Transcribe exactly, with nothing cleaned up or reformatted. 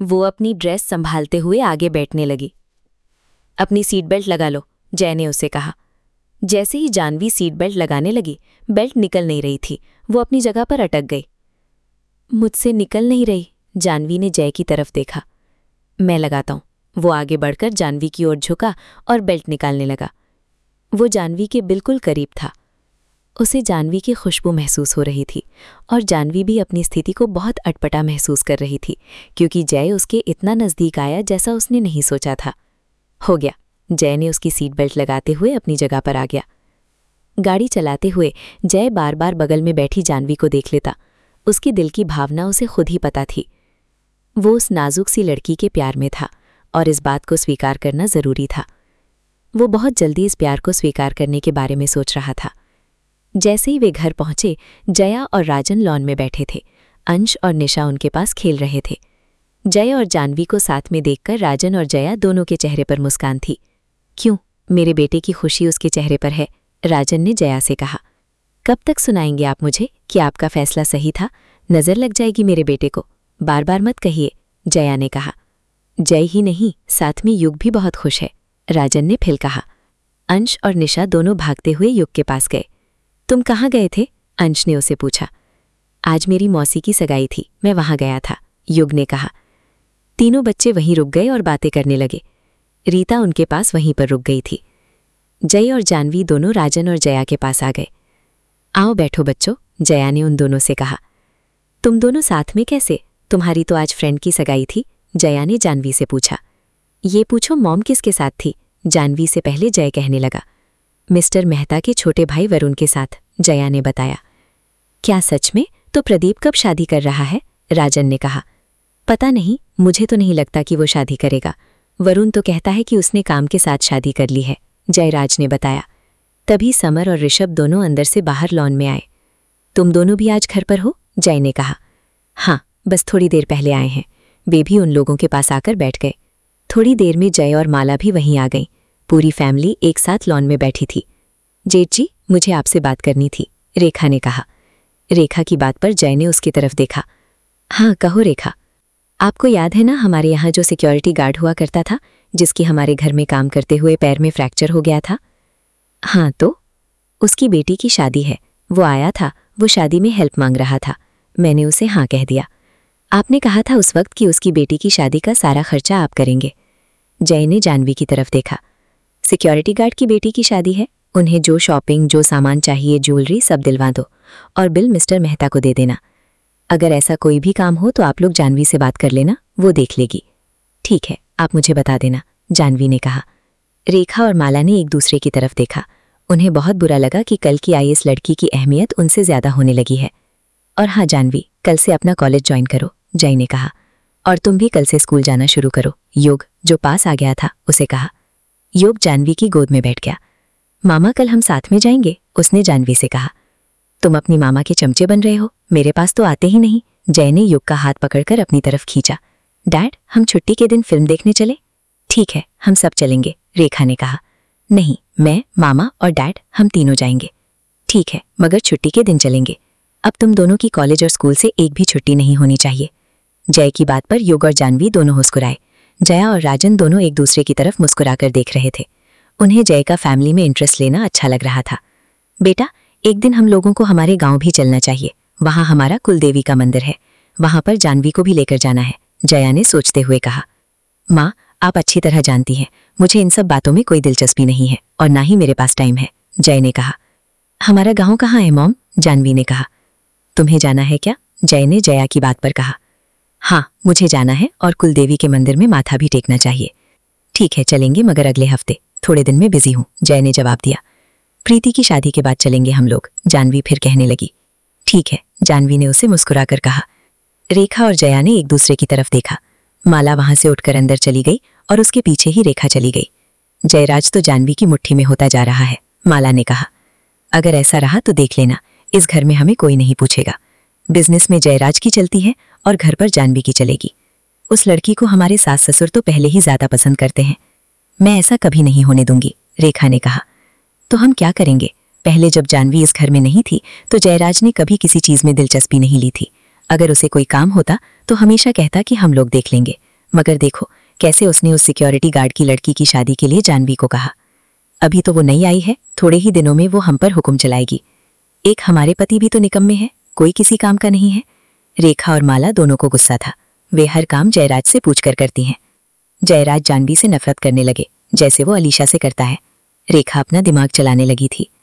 वो अपनी ड्रेस संभालते हुए आगे बैठने लगी। अपनी सीट बेल्ट लगा लो, जय ने उसे कहा। जैसे ही जानवी सीट बेल्ट लगाने लगी, बेल्ट निकल नहीं रही थी। वो अपनी जगह पर अटक गई। मुझसे निकल नहीं रही, जानवी ने जय की तरफ देखा। मैं लगाता हूँ। वो आगे बढ़कर जानवी की ओर झुका और बेल्ट निकालने लगा। वो जानवी के बिल्कुल करीब था। उसे जानवी की खुशबू महसूस हो रही थी और जानवी भी अपनी स्थिति को बहुत अटपटा महसूस कर रही थी, क्योंकि जय उसके इतना नज़दीक आया जैसा उसने नहीं सोचा था। हो गया, जय ने उसकी सीट बेल्ट लगाते हुए अपनी जगह पर आ गया। गाड़ी चलाते हुए जय बार बार बगल में बैठी जानवी को देख लेता। उसकी दिल की भावना उसे खुद ही पता थी। वो उस नाजुक सी लड़की के प्यार में था और इस बात को स्वीकार करना ज़रूरी था। वो बहुत जल्दी इस प्यार को स्वीकार करने के बारे में सोच रहा था। जैसे ही वे घर पहुंचे, जया और राजन लॉन में बैठे थे। अंश और निशा उनके पास खेल रहे थे। जय और जानवी को साथ में देखकर राजन और जया दोनों के चेहरे पर मुस्कान थी। क्यों, मेरे बेटे की खुशी उसके चेहरे पर है, राजन ने जया से कहा। कब तक सुनाएंगे आप मुझे कि आपका फैसला सही था? नज़र लग जाएगी मेरे बेटे को, बार बार मत कहिए, जया ने कहा। जय ही नहीं, साथ में युग भी बहुत खुश है, राजन ने फिर कहा। अंश और निशा दोनों भागते हुए युग के पास गए। तुम कहाँ गए थे? अंश ने उसे पूछा। आज मेरी मौसी की सगाई थी, मैं वहां गया था, युग ने कहा। तीनों बच्चे वहीं रुक गए और बातें करने लगे। रीता उनके पास वहीं पर रुक गई थी। जय और जानवी दोनों राजन और जया के पास आ गए। आओ बैठो बच्चों, जया ने उन दोनों से कहा। तुम दोनों साथ में कैसे? तुम्हारी तो आज फ्रेंड की सगाई थी, जया ने जानवी से पूछा। ये पूछो मॉम किसके साथ थी? जानवी से पहले जय कहने लगा। मिस्टर मेहता के छोटे भाई वरुण के साथ, जया ने बताया। क्या सच में? तो प्रदीप कब शादी कर रहा है? राजन ने कहा। पता नहीं, मुझे तो नहीं लगता कि वो शादी करेगा। वरुण तो कहता है कि उसने काम के साथ शादी कर ली है, जयराज ने बताया। तभी समर और ऋषभ दोनों अंदर से बाहर लॉन में आए। तुम दोनों भी आज घर पर हो? जय ने कहा। हाँ, बस थोड़ी देर पहले आए हैं। वे भी उन लोगों के पास आकर बैठ गए। थोड़ी देर में जय और माला भी वहीं आ गईं। पूरी फैमिली एक साथ लॉन में बैठी थी। जेठ जी, मुझे आपसे बात करनी थी, रेखा ने कहा। रेखा की बात पर जय ने उसकी तरफ देखा। हाँ कहो रेखा। आपको याद है ना हमारे यहाँ जो सिक्योरिटी गार्ड हुआ करता था, जिसकी हमारे घर में काम करते हुए पैर में फ्रैक्चर हो गया था? हाँ तो? उसकी बेटी की शादी है, वो आया था, वो शादी में हेल्प मांग रहा था। मैंने उसे हाँ कह दिया। आपने कहा था उस वक्त कि उसकी बेटी की शादी का सारा खर्चा आप करेंगे। जय ने जानवी की तरफ देखा। सिक्योरिटी गार्ड की बेटी की शादी है, उन्हें जो शॉपिंग, जो सामान चाहिए, ज्वेलरी सब दिलवा दो और बिल मिस्टर मेहता को दे देना। अगर ऐसा कोई भी काम हो तो आप लोग जानवी से बात कर लेना, वो देख लेगी। ठीक है, आप मुझे बता देना, जानवी ने कहा। रेखा और माला ने एक दूसरे की तरफ देखा। उन्हें बहुत बुरा लगा कि कल की आई इस लड़की की अहमियत उनसे ज्यादा होने लगी है। और हाँ जानवी, कल से अपना कॉलेज ज्वाइन करो, जय ने कहा। और तुम भी कल से स्कूल जाना शुरू करो, योग, जो पास आ गया था, उसे कहा। योग जानवी की गोद में बैठ गया। मामा कल हम साथ में जाएंगे, उसने जानवी से कहा। तुम अपनी मामा के चमचे बन रहे हो, मेरे पास तो आते ही नहीं, जय ने योग का हाथ पकड़कर अपनी तरफ खींचा। डैड, हम छुट्टी के दिन फिल्म देखने चले? ठीक है, हम सब चलेंगे, रेखा ने कहा। नहीं, मैं, मामा और डैड, हम तीनों जाएंगे। ठीक है, मगर छुट्टी के दिन चलेंगे। अब तुम दोनों की कॉलेज और स्कूल से एक भी छुट्टी नहीं होनी चाहिए। जय की बात पर योग और जानवी दोनों मुस्कुराए। जया और राजन दोनों एक दूसरे की तरफ मुस्कुराकर देख रहे थे। उन्हें जय का फैमिली में इंटरेस्ट लेना अच्छा लग रहा था। बेटा, एक दिन हम लोगों को हमारे गांव भी चलना चाहिए, वहां हमारा कुलदेवी का मंदिर है, वहां पर जानवी को भी लेकर जाना है, जया ने सोचते हुए कहा। माँ, आप अच्छी तरह जानती हैं, मुझे इन सब बातों में कोई दिलचस्पी नहीं है और ना ही मेरे पास टाइम है, जय ने कहा। हमारा गाँव कहाँ है मॉम? जानवी ने कहा। तुम्हें जाना है क्या? जय ने जया की बात पर कहा। हाँ, मुझे जाना है और कुलदेवी के मंदिर में माथा भी टेकना चाहिए। ठीक है, चलेंगे, मगर अगले हफ्ते, थोड़े दिन में बिजी हूँ, जय ने जवाब दिया। प्रीति की शादी के बाद चलेंगे हम लोग, जानवी फिर कहने लगी। ठीक है, जानवी ने उसे मुस्कुराकर कहा। रेखा और जया ने एक दूसरे की तरफ देखा। माला वहां से उठकर अंदर चली गई और उसके पीछे ही रेखा चली गई। जयराज तो जानवी की मुट्ठी में होता जा रहा है, माला ने कहा। अगर ऐसा रहा तो देख लेना, इस घर में हमें कोई नहीं पूछेगा। बिजनेस में जयराज की चलती है और घर पर जानवी की चलेगी। उस लड़की को हमारे सास ससुर तो पहले ही ज्यादा पसंद करते हैं। मैं ऐसा कभी नहीं होने दूंगी, रेखा ने कहा। तो हम क्या करेंगे? पहले जब जानवी इस घर में नहीं थी तो जयराज ने कभी किसी चीज में दिलचस्पी नहीं ली थी। अगर उसे कोई काम होता तो हमेशा कहता कि हम लोग देख लेंगे, मगर देखो कैसे उसने उस सिक्योरिटी गार्ड की लड़की की शादी के लिए जानवी को कहा। अभी तो वो नई आई है, थोड़े ही दिनों में वो हम पर हुक्म चलाएगी। एक हमारे पति भी तो निकम्मे हैं, कोई किसी काम का नहीं है। रेखा और माला दोनों को गुस्सा था। वे हर काम जयराज से पूछकर करती हैं। जयराज जानवी से नफरत करने लगे, जैसे वो अलीशा से करता है। रेखा अपना दिमाग चलाने लगी थी।